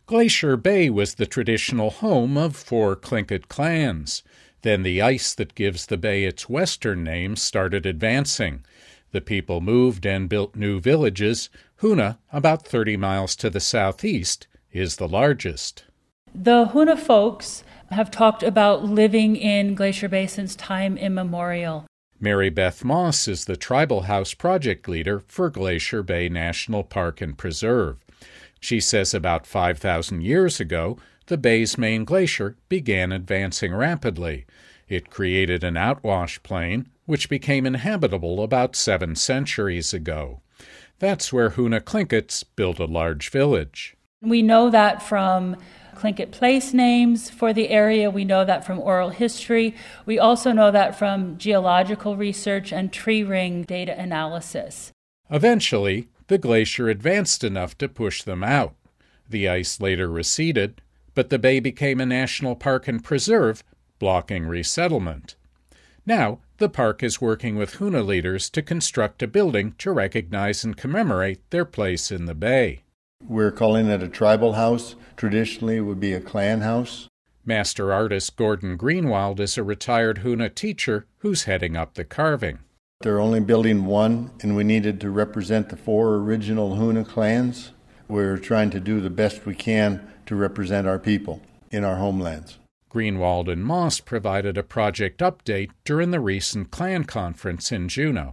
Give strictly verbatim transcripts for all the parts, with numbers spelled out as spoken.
Glacier Bay was the traditional home of four Tlingit clans. Then the ice that gives the bay its western name started advancing. The people moved and built new villages. Hoonah, about thirty miles to the southeast, is the largest. The Hoonah folks have talked about living in Glacier Bay since time immemorial. Mary Beth Moss is the Tribal House project leader for Glacier Bay National Park and Preserve. She says about five thousand years ago, the bay's main glacier began advancing rapidly. It created an outwash plain, which became inhabitable about seven centuries ago. That's where Hoonah Tlinkits built a large village. We know that from Tlingit place names for the area. We know that from oral history. We also know that from geological research and tree ring data analysis. Eventually, the glacier advanced enough to push them out. The ice later receded, but the bay became a national park and preserve, blocking resettlement. Now, the park is working with Hoonah leaders to construct a building to recognize and commemorate their place in the bay. We're calling it a tribal house. Traditionally, it would be a clan house. Master artist Gordon Greenwald is a retired Hoonah teacher who's heading up the carving. They're only building one, and we needed to represent the four original Hoonah clans. We're trying to do the best we can to represent our people in our homelands. Greenwald and Moss provided a project update during the recent clan conference in Juneau.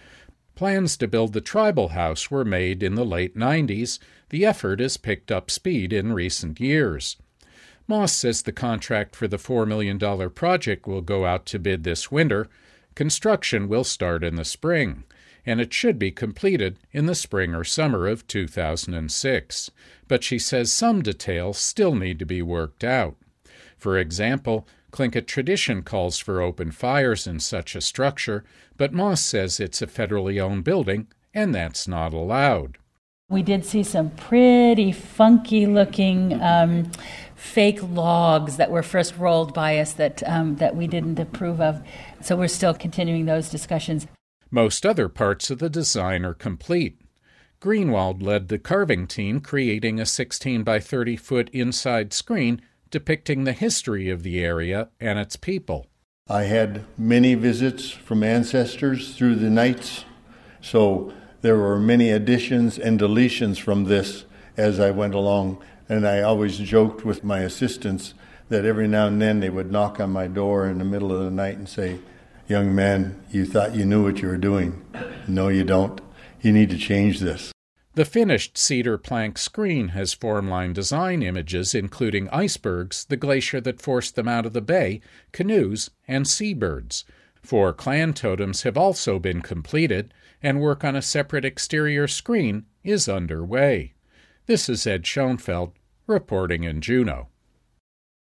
Plans to build the tribal house were made in the late nineties. The effort has picked up speed in recent years. Moss says the contract for the four million dollars project will go out to bid this winter. Construction will start in the spring, and it should be completed in the spring or summer of two thousand six. But she says some details still need to be worked out. For example, Tlingit tradition calls for open fires in such a structure, but Moss says it's a federally owned building, and that's not allowed. We did see some pretty funky-looking um, fake logs that were first rolled by us that um, that we didn't approve of. So we're still continuing those discussions. Most other parts of the design are complete. Greenwald led the carving team, creating a sixteen by thirty foot inside screen depicting the history of the area and its people. I had many visits from ancestors through the nights, so there were many additions and deletions from this as I went along, and I always joked with my assistants that every now and then they would knock on my door in the middle of the night and say, "Young man, you thought you knew what you were doing. No, you don't. You need to change this." The finished cedar plank screen has form-line design images including icebergs, the glacier that forced them out of the bay, canoes, and seabirds. Four clan totems have also been completed, and work on a separate exterior screen is underway. This is Ed Schoenfeld, reporting in Juneau.